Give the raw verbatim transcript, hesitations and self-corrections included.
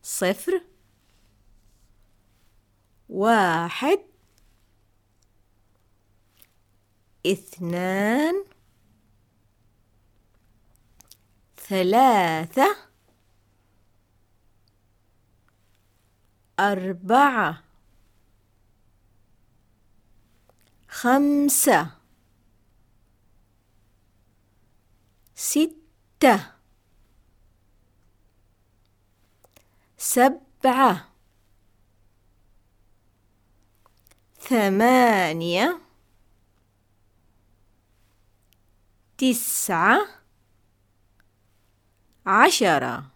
صفر واحد اثنان ثلاثة أربعة خمسة ستة سبعة ثمانية تسعة عشرة